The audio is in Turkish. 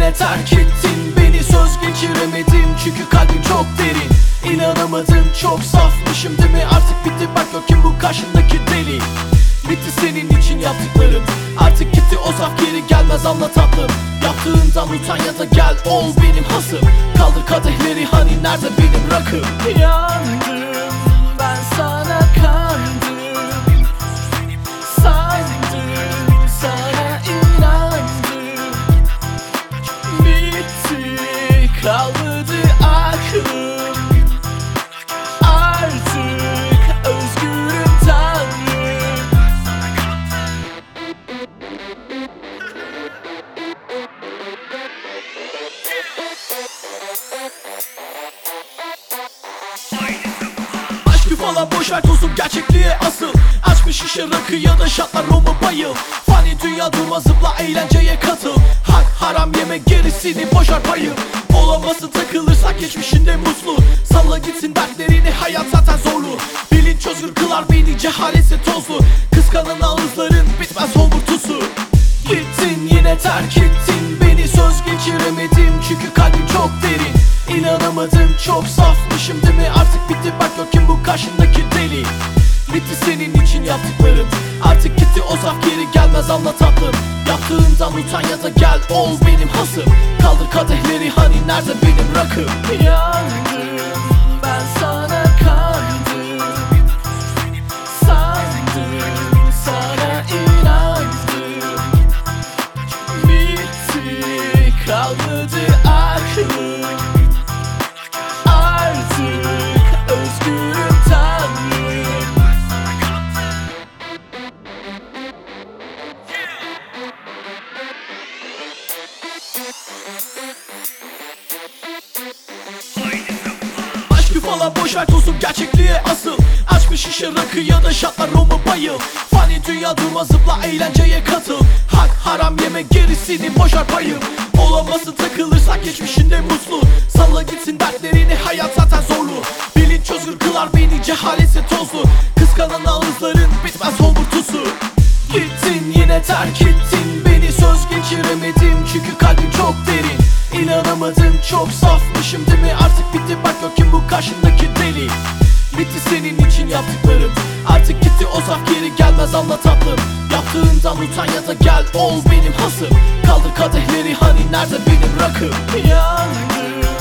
yine terk ettin beni. Söz geçiremedim çünkü kalbim çok derin. İnanamadım, çok safmışım değil mi? Artık bitti, bak yok kim bu karşındaki deli. Bitti senin için yaptıklarım, artık gitti o saf, geri gelmez anla tatlım. Yaptığından utan ya da gel ol benim hasım. Kaldır kadehleri, hani nerede benim rakım? Yandım, ben sana kandım. Sandım, sana inandım. Bitti, kalmadı aklım. Artık özgürüm Tanrım. Aşkı falan boşver tozum, gerçekliğe asıl. Aç bir şişe rakı ya da şatlar Roma bayıl. Fani dünya durma, zıpla eğlenceye katıl. Hak haram yeme, gerisini boşver payım. Olamasın takılırsak geçmişinde mutlu. Salla gitsin dertlerini, hayat zaten zorlu. Bilinç özgür kılar beni, cehaletse tozlu. Kıskanan ağızların bitmez homurtusu. Gittin yine terk ettin beni. Söz geçiremedim çünkü kalbim çok derin. İnanamadım, çok safmışım değil mi? Artık bitti, bak yok kim bu karşındaki deli. Bitti senin için yaptıklarım, artık gitti o saf, geri gelmez anla tatlım. Yaptığından utan ya da gel ol benim hasım. Kaldır kadehleri, hani nerede benim rakım? Yandım, ben sana kandım. Sandım, sana inandım. Bitti, kalmadı aklım. Artık özgürüm Tanrım. Aşkı falan boşver tozum, gerçekliğe asıl. Aç bir şişe rakı ya da şatlar Roma bayıl. Fani dünya durma, zıpla eğlenceye katıl. Hak haram yeme, gerisini boşver payım. Olamasın takılırsak geçmişinde mutlu. Salla gitsin dertlerini, hayat zaten zorlu. Bilinç özgür kılar beni, cehaletse tozlu. Kıskanan ağızların bitmez homurtusu. Gittin yine terk ettin beni. Söz geçiremedim çünkü kalbim çok derin. İnanamadım, çok safmışım değil mi? Artık bitti, bak yok kim bu karşındaki deli. Bitti senin için yaptıklarım, artık gitti o saf, geri gelmez anla tatlım. Yaptığından utan ya da gel ol benim hasım. Kaldır kadehleri, hani nerede benim rakım? Yandım,